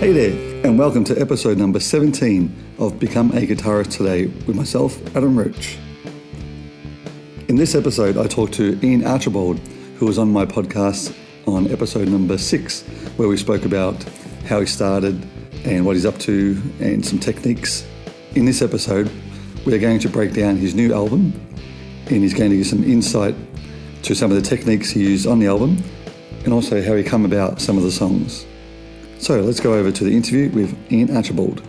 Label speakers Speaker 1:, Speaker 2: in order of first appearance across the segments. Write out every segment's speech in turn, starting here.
Speaker 1: Hey there, and welcome to episode number 17 of Become a Guitarist Today with myself, Adam Roach. In this episode, I talked to Ian Archibald, who was on my podcast on episode number 6, where we spoke about how he started and what he's up to and some techniques. In this episode, we are going to break down his new album, and he's going to give some insight to some of the techniques he used on the album and also how he come about some of the songs. So let's go over to the interview with Ian Archibald.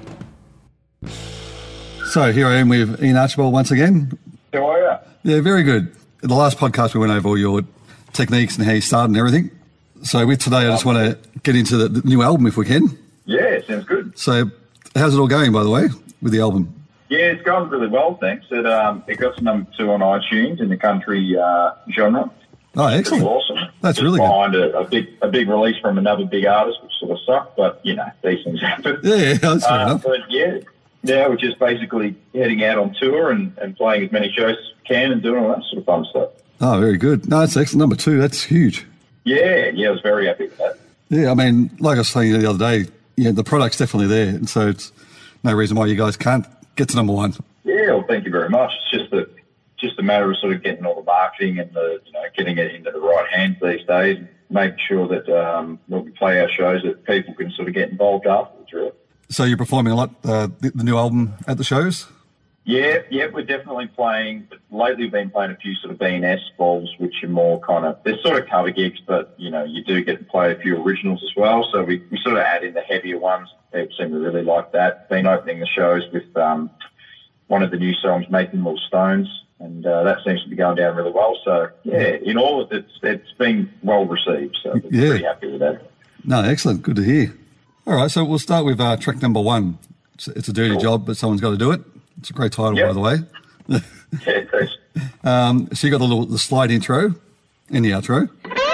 Speaker 1: So here I am with Ian Archibald once again.
Speaker 2: How are you?
Speaker 1: Yeah, very good. In the last podcast we went over all your techniques and how you started and everything. So with today I just want to get into the new album if we can.
Speaker 2: Yeah, sounds good.
Speaker 1: So how's it all going, by the way, with the album?
Speaker 2: Yeah, it's going really well, thanks. It got to number 2 on iTunes in the country genre.
Speaker 1: Oh, excellent.
Speaker 2: Awesome.
Speaker 1: That's
Speaker 2: just
Speaker 1: really
Speaker 2: behind
Speaker 1: good.
Speaker 2: a big release from another big artist, which sort of sucked, but, you know, these things happen.
Speaker 1: Yeah, that's fair enough.
Speaker 2: But, yeah, we're just basically heading out on tour and playing as many shows as we can and doing all that sort of fun stuff.
Speaker 1: Oh, very good. No, that's excellent. Number 2, that's huge.
Speaker 2: Yeah, I was very happy with that.
Speaker 1: Yeah, I mean, like I was saying the other day, yeah, the product's definitely there, and so it's no reason why you guys can't get to number 1.
Speaker 2: Yeah, well, thank you very much. It's just a matter of sort of getting all the marketing and getting it into the right hands these days, and making sure that when we play our shows that people can sort of get involved afterwards, really.
Speaker 1: So you're performing a lot, the new album at the shows?
Speaker 2: Yeah, we're definitely playing. Lately we've been playing a few sort of B&S balls, which are more kind of, they're sort of cover gigs, but, you know, you do get to play a few originals as well. So we sort of add in the heavier ones. People seem to really like that. Been opening the shows with one of the new songs, Making Little Stones, and that seems to be going down really well. So, yeah, in all, it's been well received. So we're pretty happy with that.
Speaker 1: No, excellent. Good to hear. All right, so we'll start with track number 1. It's a dirty job, but someone's got to do it. It's a great title, by the way.
Speaker 2: Yeah, thanks.
Speaker 1: So you got the slide intro and the outro.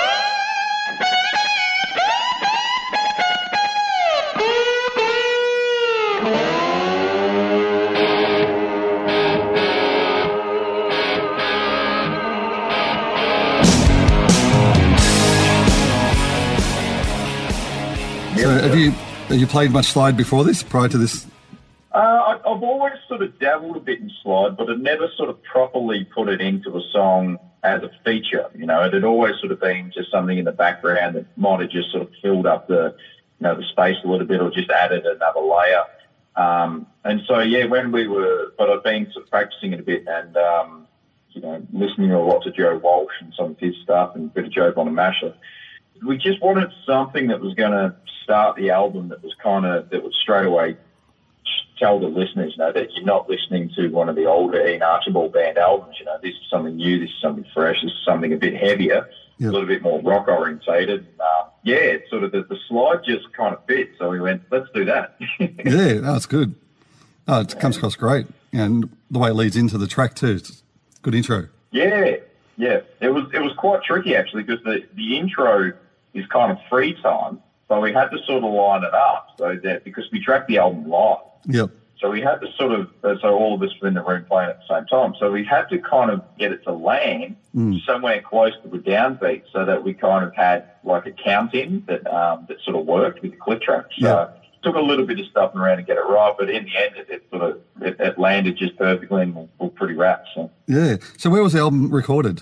Speaker 1: So have you played much slide before this, prior to this?
Speaker 2: I've always sort of dabbled a bit in slide, but I've never sort of properly put it into a song as a feature. You know, it had always sort of been just something in the background that might have just sort of filled up the space a little bit or just added another layer. And so, yeah, but I've been sort of practicing it a bit and, listening a lot to Joe Walsh and some of his stuff and a bit of Joe Bonamassa. We just wanted something that was going to start the album that would straight away tell the listeners, that you're not listening to one of the older Ian Archibald band albums. This is something new, this is something fresh, this is something a bit heavier, a little bit more rock orientated. It's sort of the slide just kind of fit. So we went, let's do that.
Speaker 1: Yeah, that's good. Oh, it comes across great. And the way it leads into the track too. It's a good intro.
Speaker 2: Yeah. It was quite tricky actually, because the intro is kind of free time, but we had to sort of line it up so that, because we tracked the album live.
Speaker 1: Yep.
Speaker 2: So we had to sort of, so all of us were in the room playing at the same time. So we had to kind of get it to land somewhere close to the downbeat so that we kind of had like a count in that sort of worked with the click track. So it took a little bit of stuffing around to get it right, but in the end it landed just perfectly and we're pretty wrapped. So.
Speaker 1: Yeah. So where was the album recorded?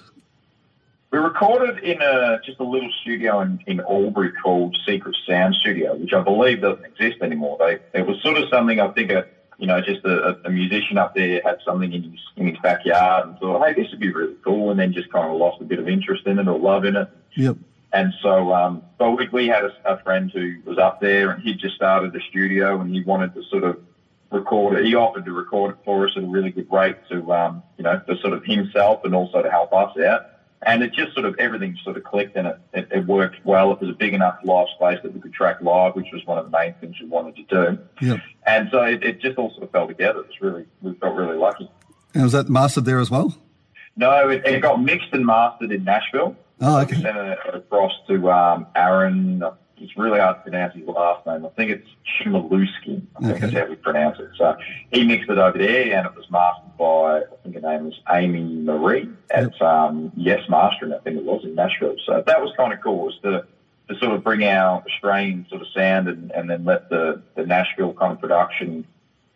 Speaker 2: We recorded in just a little studio in Albury called Secret Sound Studio, which I believe doesn't exist anymore. It was sort of something, I think, just a musician up there had something in his backyard and thought, hey, this would be really cool, and then just kind of lost a bit of interest in it or love in it.
Speaker 1: Yep.
Speaker 2: And so but we had a friend who was up there, and he'd just started a studio, and he wanted to sort of record it. He offered to record it for us at a really good rate to, for sort of himself and also to help us out. And it just sort of, everything sort of clicked and it worked well. It was a big enough live space that we could track live, which was one of the main things we wanted to do.
Speaker 1: Yep.
Speaker 2: And so it just all sort of fell together. We felt really lucky.
Speaker 1: And was that mastered there as well?
Speaker 2: No, it got mixed and mastered in Nashville.
Speaker 1: Oh, okay.
Speaker 2: We sent it across to Aaron. It's really hard to pronounce his last name. I think it's Chmielewski. I think that's how we pronounce it. So he mixed it over there, and it was mastered by, I think her name was Amy Marie at Yes Mastering, I think it was, in Nashville. So that was kind of cool. It was to to sort of bring our Australian sort of sound and then let the Nashville kind of production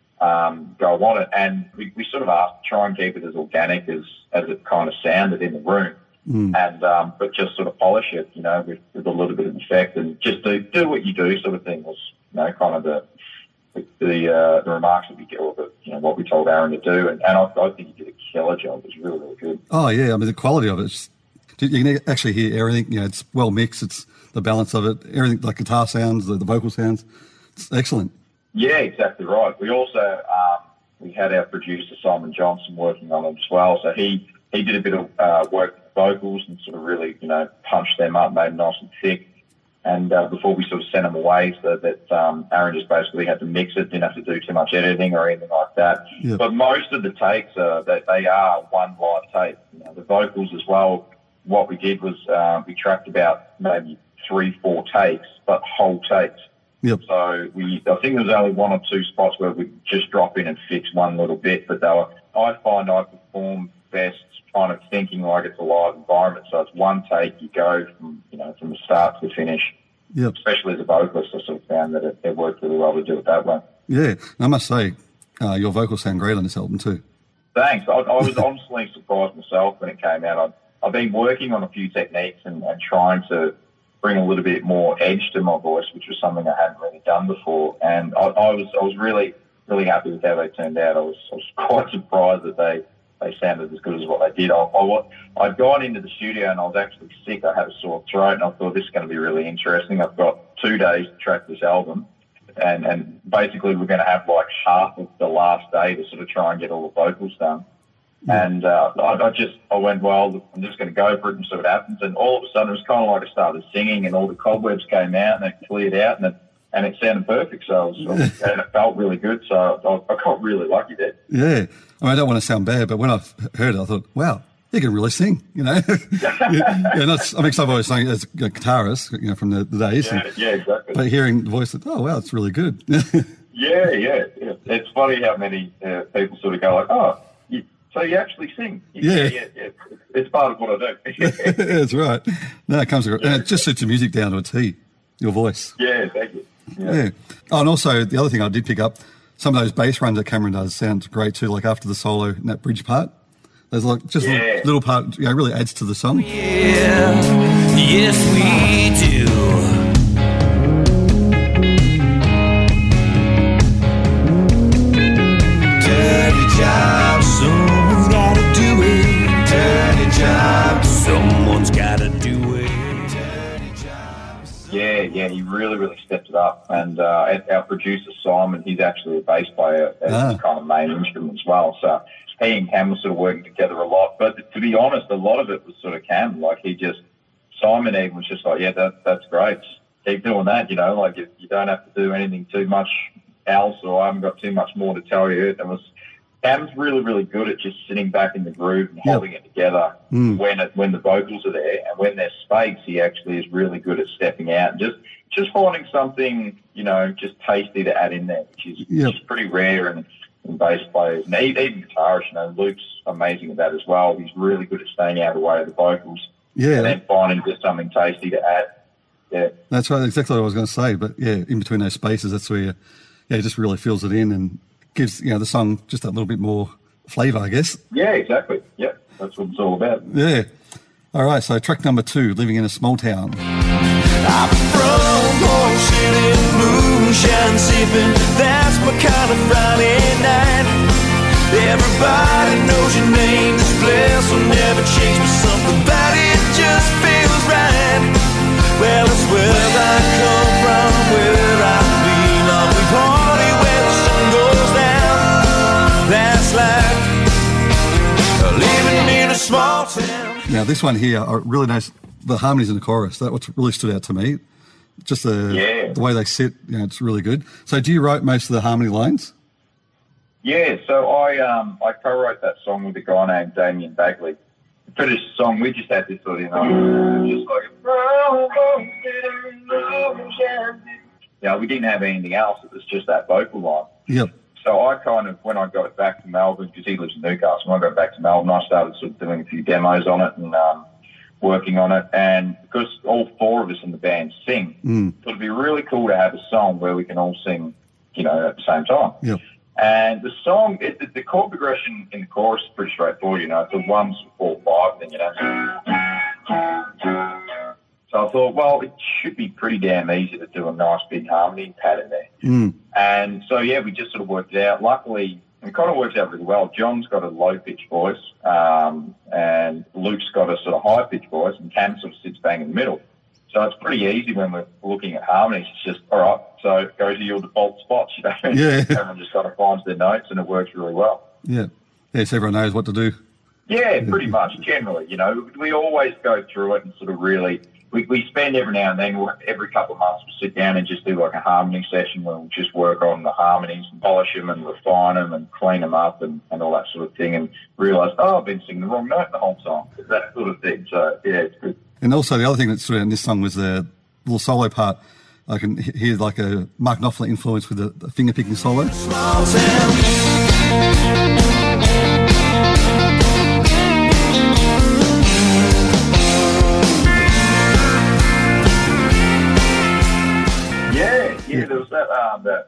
Speaker 2: go on it. And we sort of asked to try and keep it as organic as it kind of sounded in the room. And but just sort of polish it, you know, with a little bit of effect, and just do what you do sort of thing was, you know, kind of the remarks that we get, or what we told Aaron to do, and I think he did a killer job. It was really, really good.
Speaker 1: Oh yeah, I mean the quality of it, you can actually hear everything. You know, it's well mixed. It's the balance of it, everything, like guitar sounds, the vocal sounds. It's excellent.
Speaker 2: Yeah, exactly right. We also we had our producer Simon Johnson working on it as well, so he did a bit of work with the vocals and sort of really, you know, punched them up, made them nice and thick. And before we sort of sent them away, so that Aaron just basically had to mix it, didn't have to do too much editing or anything like that. Yep. But most of the takes they are one live take. You know, the vocals as well. What we did was we tracked about maybe 3-4 takes, but whole takes.
Speaker 1: Yep.
Speaker 2: So I think there was only 1 or 2 spots where we just drop in and fix one little bit, but I find I perform best kind of thinking like it's a live environment. So it's one take, you go from the start to the finish.
Speaker 1: Yep.
Speaker 2: Especially as a vocalist, I sort of found that it worked really well to do it that way.
Speaker 1: Yeah, and I must say, your vocals sound great on this album too.
Speaker 2: Thanks. I was honestly surprised myself when it came out. I've been working on a few techniques and trying to bring a little bit more edge to my voice, which was something I hadn't really done before. And I was really, really happy with how they turned out. I was quite surprised that they sounded as good as what they did. I'd gone into the studio and I was actually sick. I had a sore throat, and I thought this is going to be really interesting. I've got 2 days to track this album, and basically we're going to have like half of the last day to sort of try and get all the vocals done. And I went, well, I'm just going to go for it and see what happens. And all of a sudden it was kind of like I started singing and all the cobwebs came out and it cleared out and it sounded perfect. So and it felt really good. So I got really lucky there.
Speaker 1: Yeah. I mean, I don't want to sound bad, but when I heard it, I thought, wow, you can really sing, you know. I've always sung as a guitarist, you know, from the days.
Speaker 2: Yeah, exactly.
Speaker 1: But hearing the voice, oh, wow, it's really good.
Speaker 2: Yeah. It's funny how many people sort of go like, oh, so you actually sing? Yeah. It's part of what I do.
Speaker 1: That's right. No, it comes and it just suits the music down to a T, your voice.
Speaker 2: Yeah, thank you.
Speaker 1: Yeah. Oh, and also the other thing I did pick up, some of those bass runs that Cameron does sound great too, like after the solo in that bridge part. There's like just a little part, you know, really adds to the song.
Speaker 3: Yeah, yes we do. Dirty job, someone's gotta do it. Dirty job, someone's gotta do it.
Speaker 2: Yeah, he really, really stepped it up. And our producer, Simon, he's actually a bass player as his kind of main instrument as well. So he and Cam were sort of working together a lot. But to be honest, a lot of it was sort of Cam. Like Simon even was just like, yeah, that's great. Just keep doing that, you know, like you don't have to do anything too much else, or I haven't got too much more to tell you. Cam's really, really good at just sitting back in the groove and holding it together when the vocals are there, and when there's space, he actually is really good at stepping out and just finding something, you know, just tasty to add in there, which is pretty rare in bass players. And even guitarists, you know, Luke's amazing at that as well. He's really good at staying out of the way of the vocals, and then finding just something tasty to add. Yeah,
Speaker 1: that's right. Exactly what I was going to say. But yeah, in between those spaces, that's where it just really fills it in and gives, you know, the song just that little bit more flavour, I guess.
Speaker 2: Yeah, exactly. Yeah, that's what it's all about.
Speaker 1: Yeah. All right, so track number 2, Living in a Small Town.
Speaker 3: I'm from Port City, moonshine sipping. That's my kind of Friday night. Everybody knows your name. This place will never change, but something about it just feels right. Well, it's where I come from, where I belong. We party where the sun goes down. That's like living in a small town.
Speaker 1: Now, this one here, I really noticed the harmonies in the chorus. That's what really stood out to me. Just the way they sit, you know, it's really good. So do you write most of the harmony lines?
Speaker 2: Yeah, so I co-wrote that song with a guy named Damien Bagley. For this song, we just had this sort of, you know, just like we didn't have anything else. It was just that vocal line.
Speaker 1: Yep.
Speaker 2: So I kind of, when I got back to Melbourne, because he lives in Newcastle, when I got back to Melbourne, I started sort of doing a few demos on it, and working on it, and because all four of us in the band sing, so it'd be really cool to have a song where we can all sing, you know, at the same time.
Speaker 1: Yep.
Speaker 2: And the song, the chord progression in the chorus is pretty straightforward, you know. It's a 1, 4, 5 thing, you know. So I thought, well, it should be pretty damn easy to do a nice big harmony pattern there. And so, yeah, we just sort of worked it out. Luckily, it kind of works out really well. John's got a low-pitched voice, and Luke's got a sort of high-pitched voice, and Cam sort of sits bang in the middle. So it's pretty easy when we're looking at harmonies. It's just, all right, so go to your default spots, you know.
Speaker 1: Yeah.
Speaker 2: Everyone just kind of finds their notes, and it works really well.
Speaker 1: Yeah. Yes, everyone knows what to do.
Speaker 2: Yeah, pretty much, generally, you know. We always go through it and sort of really... We spend every now and then, every couple of months, we'll sit down and just do like a harmony session where we'll just work on the harmonies and polish them and refine them and clean them up and all that sort of thing, and realise, I've been singing the wrong note the whole song. That sort of thing. So, yeah, it's good.
Speaker 1: And also the other thing that's in this song was the little solo part. I can hear like a Mark Knopfler influence with the finger-picking solo.
Speaker 2: Yeah, there was that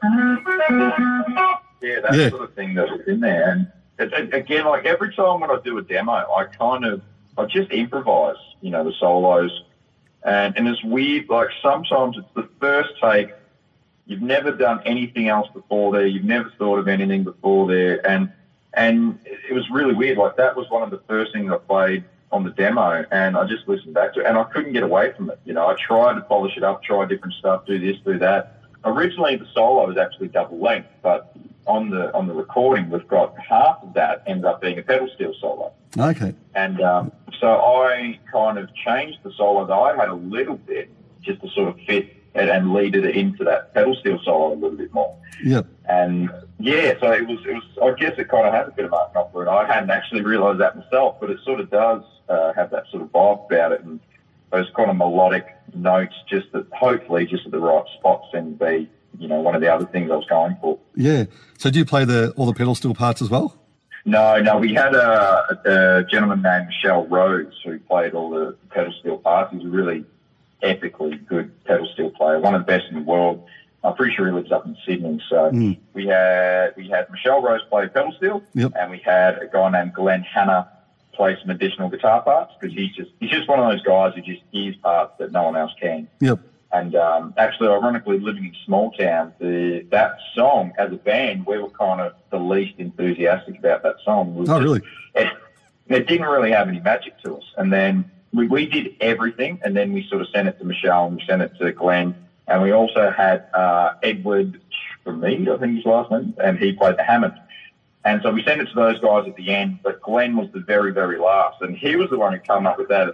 Speaker 2: sort of thing that was in there. And again, like every time when I do a demo, I just improvise, you know, the solos. And it's weird, like sometimes it's the first take, you've never done anything else before there, you've never thought of anything before there. And it was really weird. Like that was one of the first things I played on the demo, and I just listened back to it, and I couldn't get away from it. You know, I tried to polish it up, try different stuff, do this, do that. Originally, the solo was actually double length, but on the recording, we've got half of that ends up being a pedal steel solo.
Speaker 1: Okay.
Speaker 2: And so I kind of changed the solo that I had a little bit just to sort of fit and lead it into that pedal steel solo a little bit more.
Speaker 1: Yep.
Speaker 2: And yeah, so it was. I guess it kind of has a bit of Mark Knopfler, and I hadn't actually realised that myself, but it sort of does have that sort of vibe about it, and those kind of melodic notes, just that hopefully just at the right spots, and be, you know, one of the other things I was going for.
Speaker 1: Yeah. So do you play all the pedal steel parts as well?
Speaker 2: No. We had a gentleman named Michelle Rhodes who played all the pedal steel parts. He's a really epically good pedal steel player, one of the best in the world. I'm pretty sure he lives up in Sydney. So we had Michelle Rose play pedal steel, and we had a guy named Glenn Hanna play some additional guitar parts, because he's just one of those guys who just hears parts that no one else can.
Speaker 1: Yep. And
Speaker 2: actually, ironically, living in small town, that song as a band, we were kind of the least enthusiastic about that song.
Speaker 1: Really?
Speaker 2: It didn't really have any magic to us. And then we did everything, and then we sort of sent it to Michelle, and we sent it to Glenn, and we also had Edward Schmid, I think his last name, and he played the Hammond. And so we sent it to those guys at the end, but Glenn was the very, very last, and he was the one who came up with that.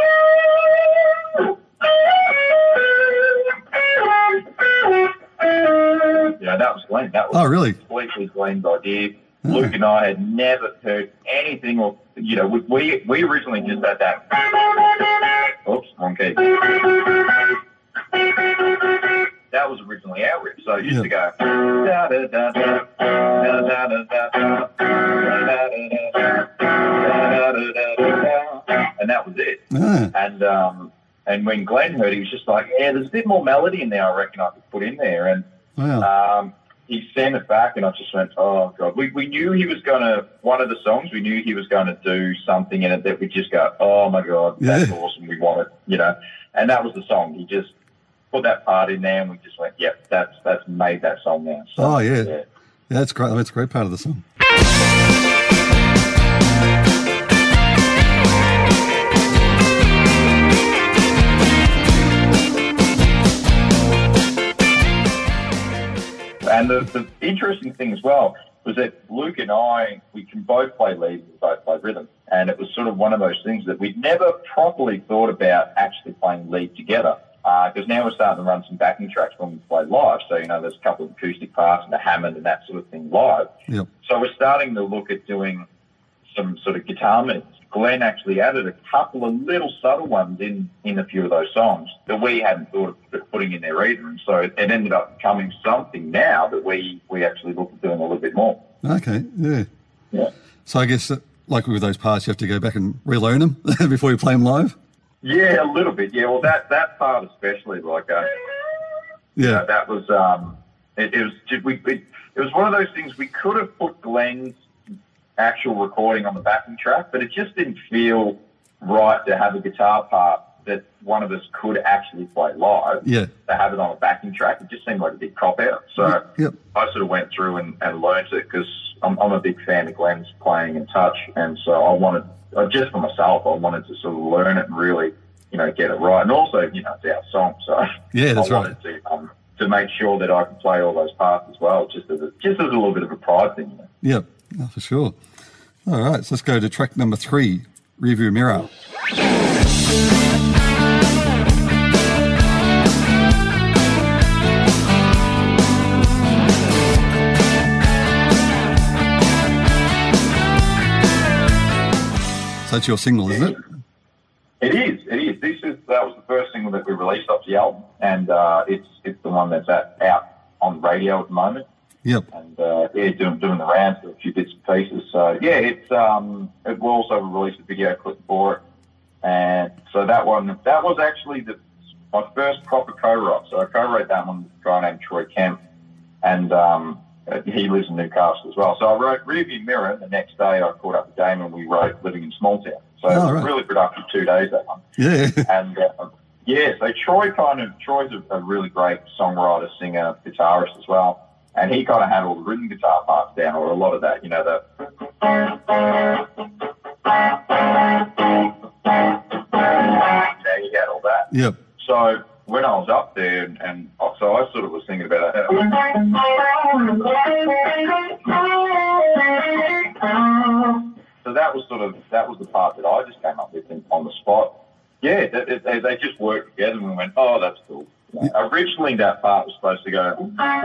Speaker 2: Yeah, that was Glenn. That was
Speaker 1: really?
Speaker 2: Completely Glenn's idea. Luke and I had never heard anything, or, you know, we originally just had that. Oops, wrong key. That was originally our riff, so it used to go da da da da da da da da da, and that was it. And when Glenn heard it, he was just like, yeah, there's a bit more melody in there, I reckon I could put in there. And he sent it back, and I just went, oh, God. We knew he was going to, one of the songs, we knew he was going to do something in it that we just go, oh, my God, that's awesome, we want it, you know. And that was the song. He just put that part in there, and we just went, yep, that's made that song now. So, yeah,
Speaker 1: that's great. That's a great part of the song.
Speaker 2: And the interesting thing as well was that Luke and I, we can both play lead and both play rhythm. And it was sort of one of those things that we'd never properly thought about actually playing lead together. Because now we're starting to run some backing tracks when we play live. So, you know, there's a couple of acoustic parts and the Hammond and that sort of thing live.
Speaker 1: Yep.
Speaker 2: So we're starting to look at doing some sort of guitar mids. Glenn actually added a couple of little subtle ones in a few of those songs that we hadn't thought of putting in there either. And so it ended up becoming something now that we actually look at doing a little bit more.
Speaker 1: Okay, yeah.
Speaker 2: Yeah.
Speaker 1: So I guess, like with those parts, you have to go back and relearn them before you play them live?
Speaker 2: Yeah, a little bit. Yeah, well, that part especially, like, you know, that was it was one of those things we could have put Glenn's actual recording on the backing track, but it just didn't feel right to have a guitar part that one of us could actually play live.
Speaker 1: Yeah.
Speaker 2: To have it on a backing track, it just seemed like a big cop out. So I sort of went through and learned it because I'm a big fan of Glenn's playing and touch, and so I wanted, just for myself, I wanted to sort of learn it and really, you know, get it right. And also, you know, it's our song, so
Speaker 1: yeah, that's
Speaker 2: I wanted to make sure that I could play all those parts as well, just as a little bit of a pride thing. You know?
Speaker 1: Yep, oh, for sure. All right, so let's go to track number 3, Rearview Mirror. So that's your single, isn't it?
Speaker 2: It is. That was the first single that we released off the album, and it's the one that's out on the radio at the moment.
Speaker 1: Yep.
Speaker 2: And doing the rounds of a few bits and pieces. So yeah, it will also release a video clip for it, and so that was actually my first proper co-write. So I co-wrote that one with a guy named Troy Kemp, and he lives in Newcastle as well. So I wrote Rearview Mirror, and the next day I caught up with Damon and we wrote Living in Small Town. So it was really productive 2 days, that one.
Speaker 1: Yeah.
Speaker 2: And so Troy's a really great songwriter, singer, guitarist as well. And he kind of had all the rhythm guitar parts down, or a lot of that, you know, he had all that.
Speaker 1: Yep.
Speaker 2: So when I was up there, and so I sort of was thinking about it. So that was the part that I just came up with on the spot. Yeah, they just worked together, and we went, oh, that's cool. Originally, that part was supposed to go,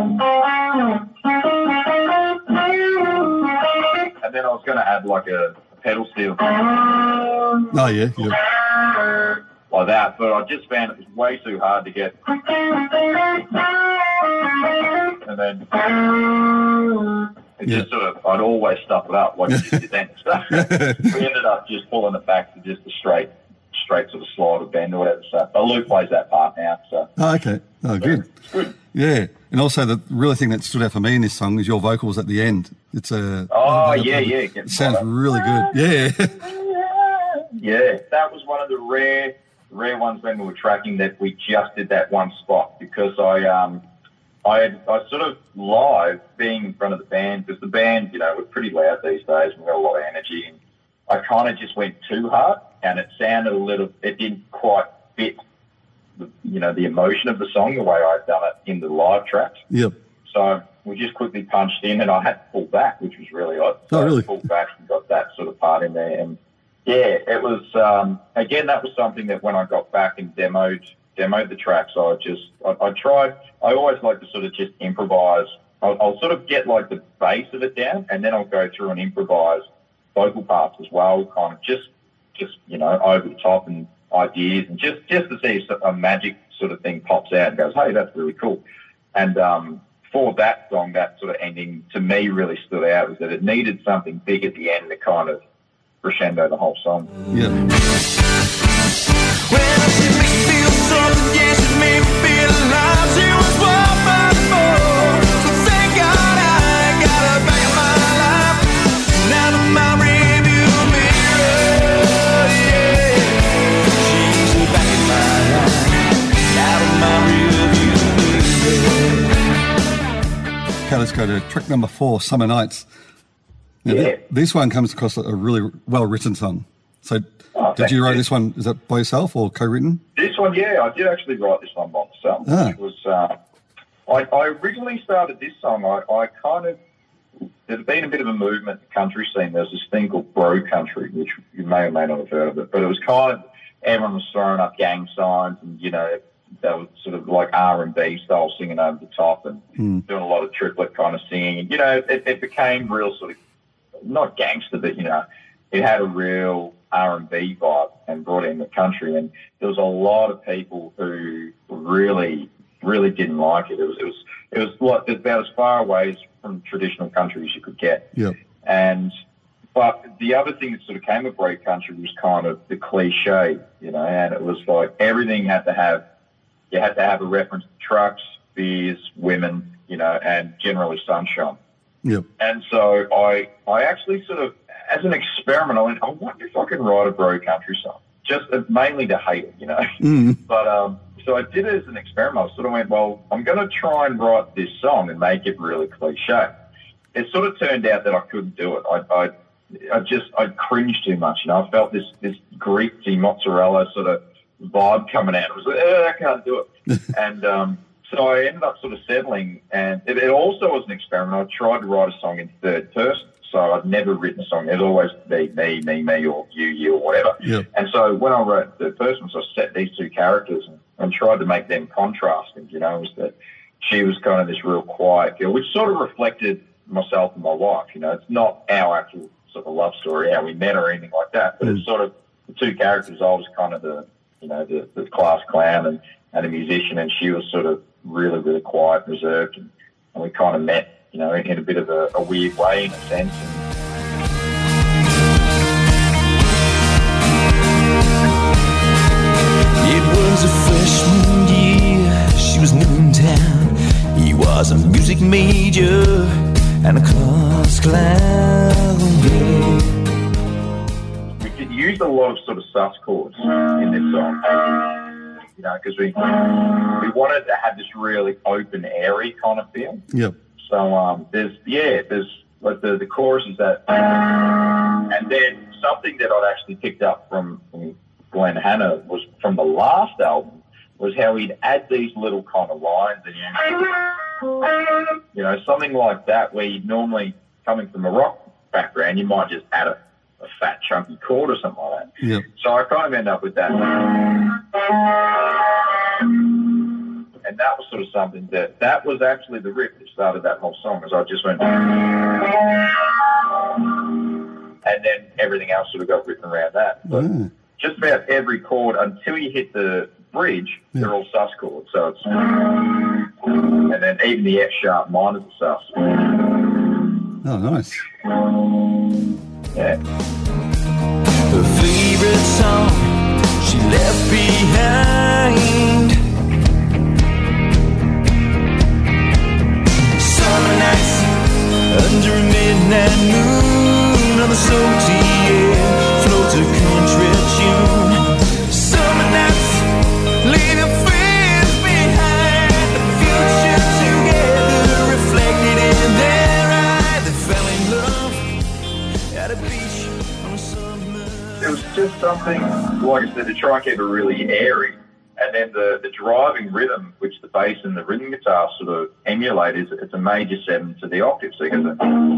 Speaker 2: and then I was going to add like a pedal steel.
Speaker 1: Oh yeah.
Speaker 2: Like that, but I just found it was way too hard to get. And then it just sort of, I'd always stuff it up like you just did then. So we ended up just pulling it back to just a straight sort of slide or bend or whatever. So, but Luke plays that part now. So.
Speaker 1: Oh, okay. Oh, good.
Speaker 2: Good.
Speaker 1: Yeah, and also the really thing that stood out for me in this song is your vocals at the end. It's a
Speaker 2: It
Speaker 1: sounds really good. Yeah.
Speaker 2: Yeah, that was one of the rare ones when we were tracking that we just did that one spot, because I sort of live being in front of the band, because the band, you know, we're pretty loud these days. We've got a lot of energy, and I kind of just went too hard, and it sounded it didn't quite fit the emotion of the song the way I'd done it in the live tracks.
Speaker 1: Yep.
Speaker 2: So we just quickly punched in, and I had to pull back, which was really odd. So
Speaker 1: really?
Speaker 2: I pulled back and got that sort of part in there. And yeah, it was, again, that was something that when I got back and demoed the tracks, I tried, I always like to sort of just improvise. I'll sort of get like the base of it down, and then I'll go through and improvise vocal parts as well, kind of just over the top and ideas, and just to see if a magic sort of thing pops out and goes, hey, that's really cool. And for that song, that sort of ending to me really stood out, was that it needed something big at the end to kind of crescendo the whole song.
Speaker 1: Yeah.
Speaker 3: Well, she made me feel something, yeah, she made me feel alive. She was what my before, so thank God I got her back in my life. Now to my rearview mirror, yeah, she's back in my life. Now to my rearview mirror.
Speaker 1: Okay, let's go to track number 4, Summer Nights. Now, this one comes across a really well-written song. So did you write this one, is that by yourself or co-written?
Speaker 2: This one, yeah, I did actually write this one by myself. Which was, I originally started this song, I kind of, there'd been a bit of a movement in the country scene. There was this thing called bro country, which you may or may not have heard of it, but it was kind of, everyone was throwing up gang signs, and, you know, that was sort of like R&B style singing over the top, and doing a lot of triplet kind of singing. And, you know, it became real sort of, not gangster, but, you know, it had a real R&B vibe and brought in the country. And there was a lot of people who really, really didn't like it. It was like about as far away from traditional country as you could get.
Speaker 1: Yep.
Speaker 2: And But the other thing that sort of came with Break Country was kind of the cliche, and it was like everything you had to have a reference to trucks, beers, women, and generally sunshine.
Speaker 1: Yep.
Speaker 2: And so I actually sort of, as an experiment, I went, I wonder if I can write a Bro Country song, just mainly to hate it, But so I did it as an experiment. I sort of went, well, I'm going to try and write this song and make it really cliche. It sort of turned out that I couldn't do it. I cringed too much. I felt this Greek mozzarella sort of vibe coming out. It was like, I can't do it. And so I ended up sort of settling. And it also was an experiment. I tried to write a song in third person. So I'd never written a song. It'd always be me, or you, or whatever.
Speaker 1: Yep.
Speaker 2: And so when I wrote third person, so I set these two characters and tried to make them contrasting. Was that she was kind of this real quiet girl, which sort of reflected myself and my wife. It's not our actual sort of love story, how we met or anything like that, but it's sort of the two characters. I was kind of the class clown and a musician, and she was sort of really, really quiet, reserved, and we kind of met, in a bit of a weird way, in a sense.
Speaker 3: It was a freshman year, she was new in town. He was a music major and a class clown.
Speaker 2: We used a lot of sort of sus chords in this song, because we wanted to have this really open, airy kind of feel.
Speaker 1: Yep.
Speaker 2: So there's like the chorus is that, and then something that I'd actually picked up from Glenn Hanna was from the last album was how he'd add these little kind of lines, and something like that where you'd normally, coming from a rock background, you might just add a fat chunky chord or something like that.
Speaker 1: Yep.
Speaker 2: So I kind of end up with that. And that was sort of something that was actually the riff that started that whole song, as I just went, and then everything else sort of got written around that. But just about every chord until you hit the bridge, they're all sus chords. So it's, and then even the F sharp minor is a sus.
Speaker 1: Oh, nice.
Speaker 2: Yeah.
Speaker 3: Her favorite song she left behind. Summer nights under a midnight moon on the salty air floats a country tune. Summer nights leaving friends behind, the future together reflected in their eyes. They fell in love at a beach on a summer.
Speaker 2: It was just something, like I said, to try and keep it really airy. And then the driving rhythm, which the bass and the rhythm guitar sort of emulate, it's a major 7 to the octave. So you get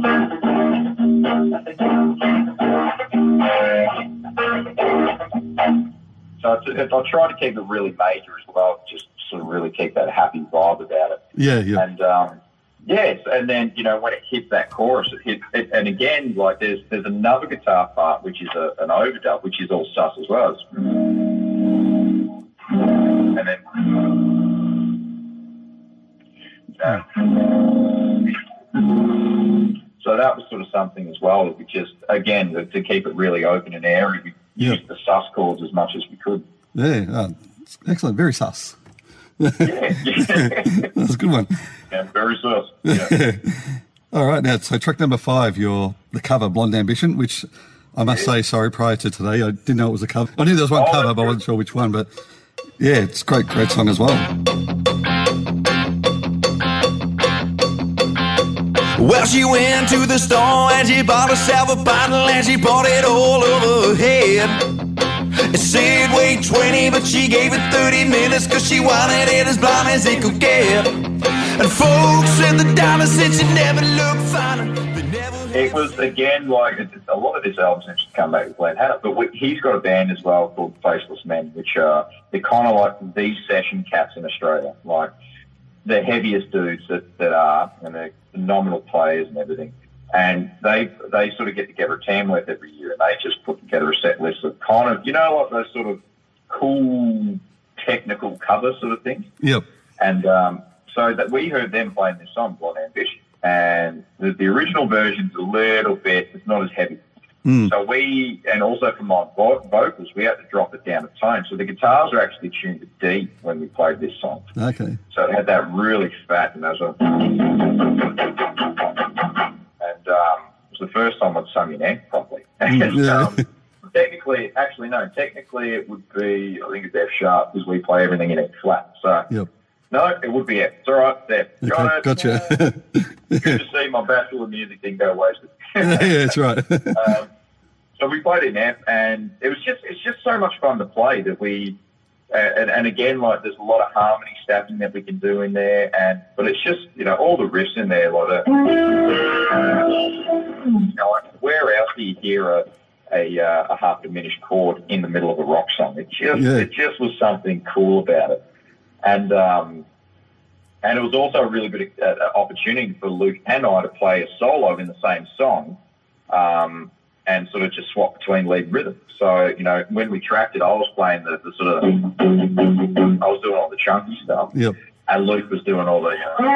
Speaker 2: So I try to keep it really major as well, just sort of really keep that happy vibe about it.
Speaker 1: Yeah, yeah.
Speaker 2: And yes, and then when it hits that chorus, and again, like there's another guitar part which is an overdub, which is all sus as well. And then, so that was sort of something as well. We just, again, to keep it really open and airy, we used the sus chords as much as we could.
Speaker 1: Yeah, excellent. Very sus.
Speaker 2: Yeah.
Speaker 1: That's a good one.
Speaker 2: Yeah, very sus. Yeah.
Speaker 1: All right, now, so track number 5, the cover, Blonde Ambition, which I must say, sorry, prior to today, I didn't know it was a cover. I knew there was one cover, but I wasn't sure which one, but yeah, it's a great song as well.
Speaker 3: Well, she went to the store and she bought herself a bottle and she poured it all over her head. It said weigh 20, but she gave it 30 minutes because she wanted it as blonde as it could get. And folks at the diner said she never looked finer.
Speaker 2: It was, again, like a lot of this album seems to come back with Glenn Hanna, but he's got a band as well called Faceless Men, which they're kind of like these session cats in Australia, like the heaviest dudes that are, and they're phenomenal players and everything. And they sort of get together at Tamworth every year, and they just put together a set list of kind of, like those sort of cool technical cover sort of things.
Speaker 1: Yep.
Speaker 2: And so that we heard them playing this song, Blonde Ambition. And the original version's a little bit, it's not as heavy. So and also for my vocals, we had to drop it down a tone. So the guitars are actually tuned to D when we played this song.
Speaker 1: Okay.
Speaker 2: So it had that really fat, and that was it was the first time I'd sung in F properly. And, technically it would be, I think it's F sharp, because we play everything in F flat. So no, it would be F. It's all right, it's F.
Speaker 1: Okay, gotcha.
Speaker 2: Good to see my Bachelor of Music didn't go wasted.
Speaker 1: Yeah, that's right.
Speaker 2: So we played in F, and it's just so much fun to play that we, and again, like there's a lot of harmony stacking that we can do in there, but it's just, all the riffs in there, like where else do you hear a half diminished chord in the middle of a rock song? It just was something cool about it, and it was also a really good opportunity for Luke and I to play a solo in the same song, and sort of just swap between lead and rhythm. So, when we tracked it, I was playing the sort of, I was doing all the chunky stuff.
Speaker 1: Yep.
Speaker 2: And Luke was doing all the,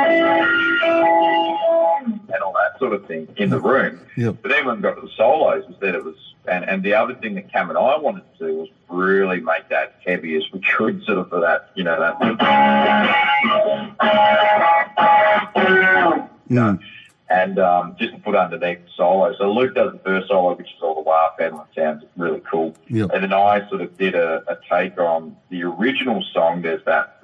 Speaker 2: and all that sort of thing in the room.
Speaker 1: Yep.
Speaker 2: But then when we got to the solos, instead it was, and the other thing that Cam and I wanted to do was really make that heavy as we could, sort of for that, and just to put underneath the solo. So Luke does the first solo, which is all the wah pedal, and sounds really cool.
Speaker 1: Yep.
Speaker 2: And then I sort of did a take on the original song. There's that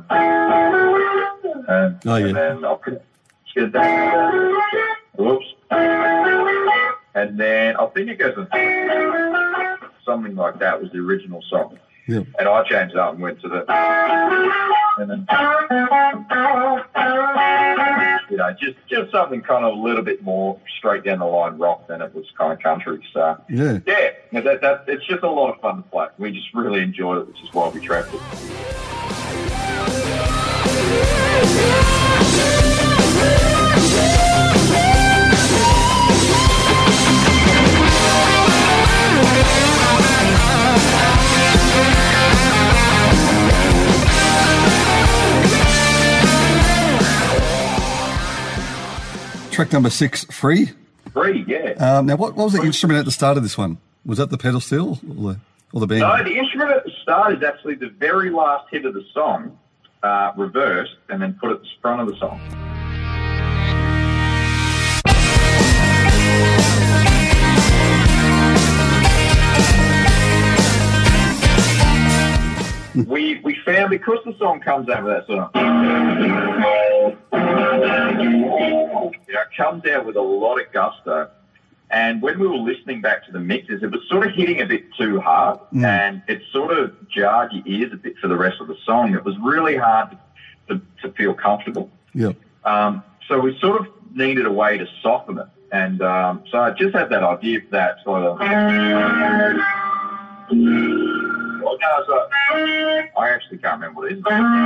Speaker 2: and then I'll get that. Whoops. And then I think it goes something like that was the original song.
Speaker 1: Yep.
Speaker 2: And I changed it up and went to the, and then, just something kind of a little bit more straight down the line rock than it was kind of country. So it's just a lot of fun to play. We just really enjoyed it, which is why we tracked it.
Speaker 1: Track number 6, Free.
Speaker 2: Free, yeah.
Speaker 1: Now, what was the instrument at the start of this one? Was that the pedal steel or the band?
Speaker 2: No, the instrument at the start is actually the very last hit of the song, reversed, and then put at the front of the song. We found, because the song comes out with that sort of, it comes out with a lot of gusto. And when we were listening back to the mixes, it was sort of hitting a bit too hard, and it sort of jarred your ears a bit for the rest of the song. It was really hard to feel comfortable.
Speaker 1: Yep.
Speaker 2: So we sort of needed a way to soften it. And so I just had that idea for that sort of... I actually can't remember what it is.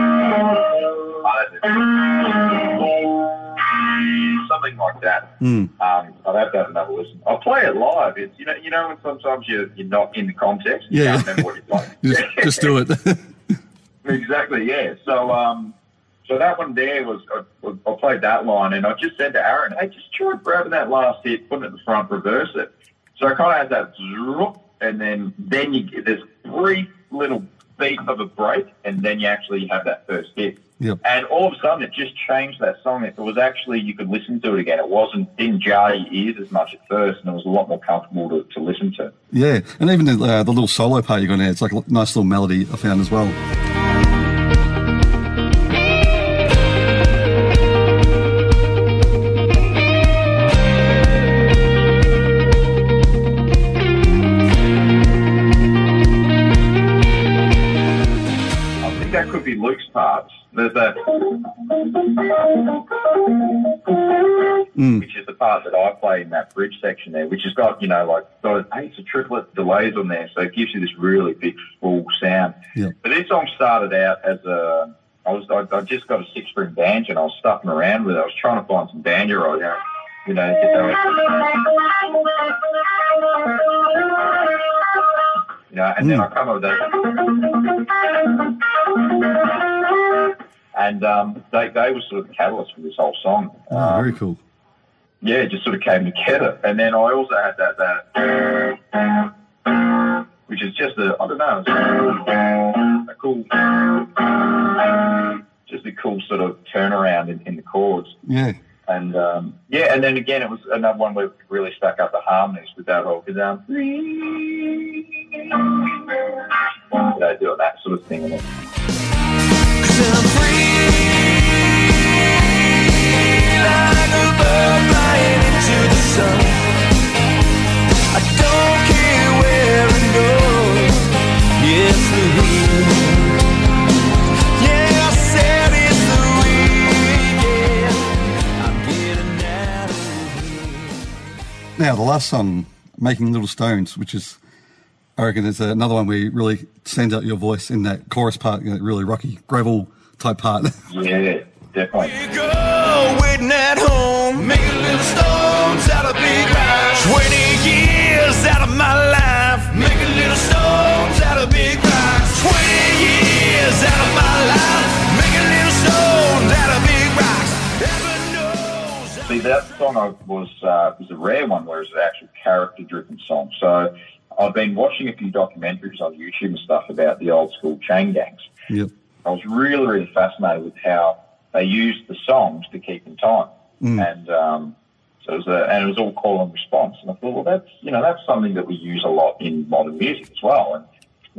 Speaker 2: Something like that. I'll have to have another listen. I'll play it live. It's when sometimes you're not in the context. You can't remember what you're playing.
Speaker 1: just do it.
Speaker 2: Exactly. Yeah. So that one there was I played that line, and I just said to Aaron, "Hey, just try grabbing that last hit, putting it in the front, reverse it." So I kind of had that, and then you there's brief little beat of a break, and then you actually have that first hit.
Speaker 1: Yep.
Speaker 2: And all of a sudden, it just changed that song. It was actually, you could listen to it again. It didn't jar your ears as much at first, and it was a lot more comfortable to listen to.
Speaker 1: Yeah, and even the little solo part you got in there, it's like a nice little melody I found as well.
Speaker 2: That could be Luke's parts. There's that, which is the part that I play in that bridge section there, which has got, it's a triplet delays on there, so it gives you this really big full sound.
Speaker 1: Yeah. But
Speaker 2: this song started out as I just got a 6-string banjo, and I was stuffing around with it. I was trying to find some banjo right now, and then I come up with that. And they were sort of the catalyst for this whole song.
Speaker 1: Very cool.
Speaker 2: yeah, it just sort of came together. And then I also had that which is just a cool sort of turnaround in the chords.
Speaker 1: Yeah.
Speaker 2: And and then again, it was another one where we really stuck up the harmonies with that whole, doing that sort of thing in it.
Speaker 3: Like a bird flying into the sun. I don't care where it goes. Yes, the wind. Yeah, I said it's the wind. I'm getting out of here.
Speaker 1: Now, the last song, Making Little Stones, which is, I reckon, is another one where you really send out your voice in that chorus part, really rocky, gravel type part.
Speaker 2: Yeah, definitely.
Speaker 3: Waiting at home, making little stones out of big rocks. 20 years out of my life, making little stones out of big rocks. 20 years out of my life, making little stones out of big rocks. Heaven knows.
Speaker 2: See, that song was a rare one where it's an actual character-driven song. So I've been watching a few documentaries on YouTube and stuff about the old school chain gangs.
Speaker 1: Yep.
Speaker 2: I was really, really fascinated with how they used the songs to keep in time. And so it was all call and response. And I thought, well, that's something that we use a lot in modern music as well. And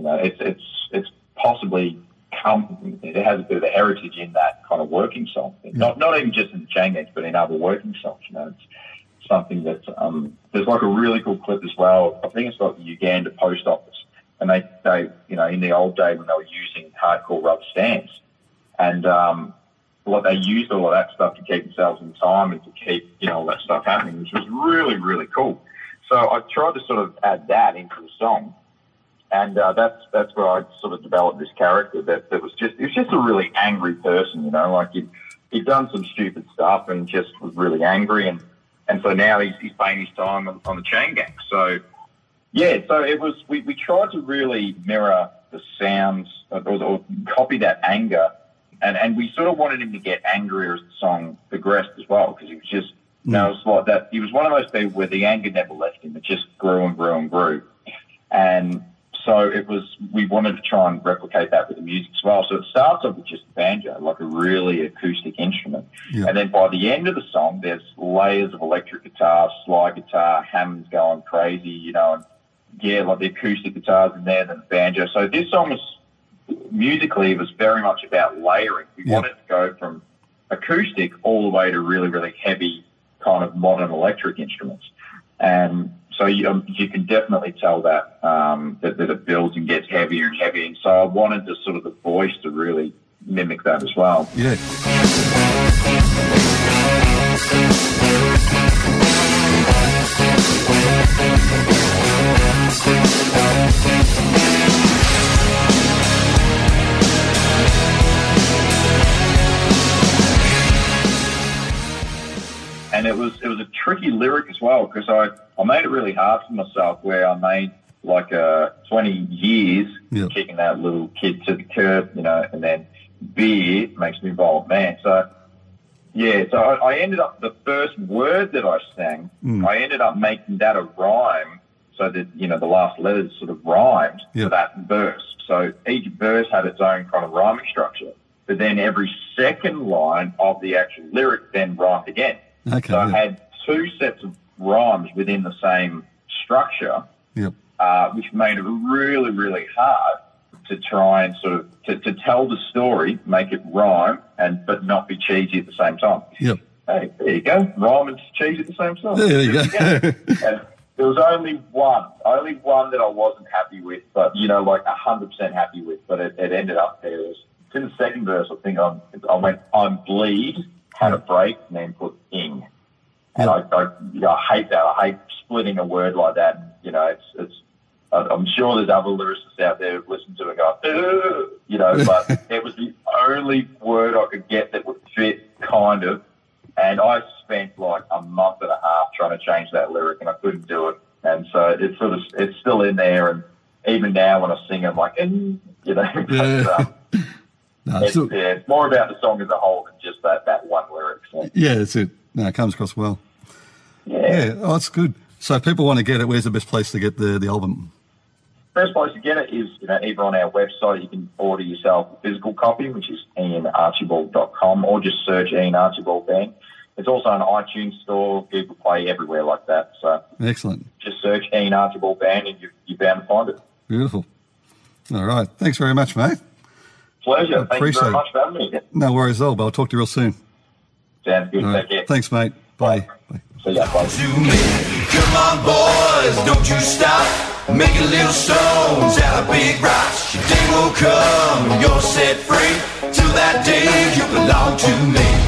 Speaker 2: it's possibly it has a bit of a heritage in that kind of working song. Not even just in the chain gangs, but in other working songs. It's something that there's like a really cool clip as well. I think it's like the Uganda Post Office, and they in the old day when they were using hardcore rubber stamps, and they used all of that stuff to keep themselves in time and to keep all that stuff happening, which was really, really cool. So I tried to sort of add that into the song, and that's where I sort of developed this character that was just a really angry person, like he'd done some stupid stuff and just was really angry, and so now he's paying his time on the chain gang. So yeah, so it was we tried to really mirror the sounds or copy that anger. And we sort of wanted him to get angrier as the song progressed as well, because he was just, it was like that. He was one of those people where the anger never left him. It just grew and grew and grew. And so we wanted to try and replicate that with the music as well. So it starts off with just a banjo, like a really acoustic instrument. Yeah. And then by the end of the song, there's layers of electric guitar, slide guitar, Hammond's going crazy, and like the acoustic guitars in there, then the banjo. So this song was, musically, it was very much about layering. We wanted to go from acoustic all the way to really, really heavy kind of modern electric instruments. And so you can definitely tell that it builds and gets heavier and heavier. And so I wanted the sort of the voice to really mimic that as well.
Speaker 1: Yeah.
Speaker 2: And it was a tricky lyric as well, because I made it really hard for myself, where I made like 20 years kicking that little kid to the curb, and then beer makes me violent man. So I ended up, the first word that I sang, I ended up making that a rhyme, so that the last letters sort of rhymed for that verse. So each verse had its own kind of rhyming structure, but then every second line of the actual lyric then rhymed again.
Speaker 1: Okay,
Speaker 2: so I had two sets of rhymes within the same structure, which made it really, really hard to try and sort of to tell the story, make it rhyme, but not be cheesy at the same time.
Speaker 1: Yep.
Speaker 2: Hey, there you go. Rhyme and cheesy at the same time.
Speaker 1: There you go.
Speaker 2: And there was only one that I wasn't happy with, but, like 100% happy with, but it ended up there. It's in the second verse, I think I went, I'm bleed, had a break, and then put ing. And I hate that. I hate splitting a word like that. I'm sure there's other lyricists out there who've listened to it and go, but it was the only word I could get that would fit, kind of. And I spent like a month and a half trying to change that lyric, and I couldn't do it. And so it's still in there. And even now when I sing, I'm like, it's more about the song as a whole than just that one lyric. So.
Speaker 1: Yeah, that's it. No, it comes across well.
Speaker 2: Yeah.
Speaker 1: Oh, that's good. So if people want to get it, where's the best place to get the album?
Speaker 2: First place to get it is either on our website. You can order yourself a physical copy, which is ianarchibald.com, or just search Ian Archibald Band. It's also on iTunes Store, Google Play, everywhere like that. So
Speaker 1: excellent.
Speaker 2: Just search Ian Archibald Band and you're bound to find it.
Speaker 1: Beautiful. All right. Thanks very much, mate.
Speaker 2: Pleasure. Thank you very much for having me.
Speaker 1: No worries at all, but I'll talk to you real soon.
Speaker 2: Sounds good.
Speaker 1: Right.
Speaker 2: Take care.
Speaker 1: Thanks, mate. Bye. Bye.
Speaker 2: See ya. Bye.
Speaker 3: Come on, boys, don't you stop. Making little stones out of big rocks. Your day will come and you're set free. Till that day you belong to me.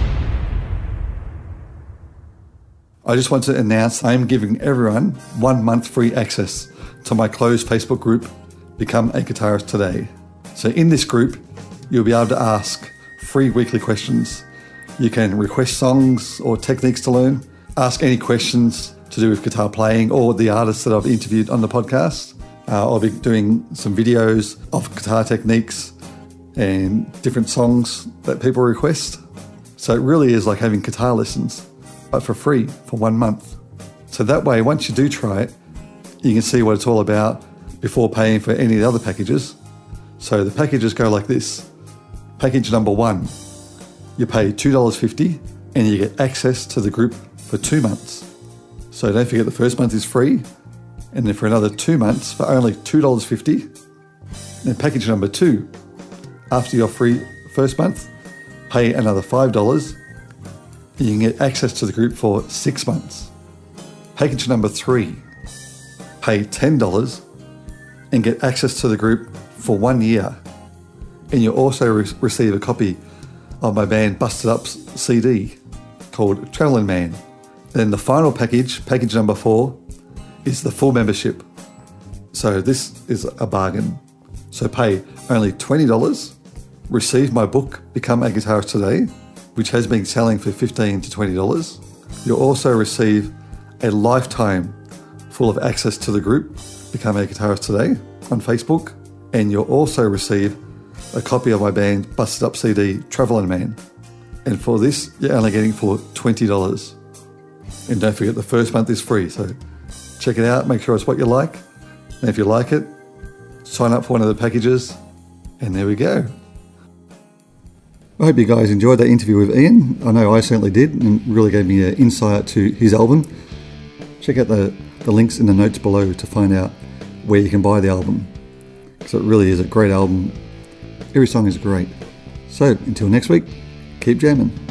Speaker 1: I just want to announce I am giving everyone 1 month free access to my closed Facebook group, Become a Guitarist Today. So in this group, you'll be able to ask free weekly questions. You can request songs or techniques to learn, ask any questions to do with guitar playing or the artists that I've interviewed on the podcast. I'll be doing some videos of guitar techniques and different songs that people request. So it really is like having guitar lessons, but for free for 1 month. So that way, once you do try it, you can see what it's all about before paying for any of the other packages. So the packages go like this. Package number 1, you pay $2.50 and you get access to the group for 2 months. So don't forget the first month is free, and then for another 2 months for only $2.50. Then package number 2, after your free first month, pay another $5. You can get access to the group for 6 months. Package number 3, pay $10 and get access to the group for 1 year. And you'll also receive a copy of my band Busted Up's CD called Travelin' Man. Then the final package, package number 4, is the full membership. So this is a bargain. So pay only $20, receive my book, Become a Guitarist Today, which has been selling for $15 to $20. You'll also receive a lifetime full of access to the group, Become a Guitarist Today, on Facebook. And you'll also receive a copy of my band Busted Up CD, Travelin' Man. And for this, you're only getting for $20. And don't forget the first month is free, so check it out, make sure it's what you like. And if you like it, sign up for one of the packages, and there we go. I hope you guys enjoyed that interview with Ian. I know I certainly did, and really gave me an insight to his album. Check out the links in the notes below to find out where you can buy the album, because it really is a great album. Every song is great. So until next week, keep jamming.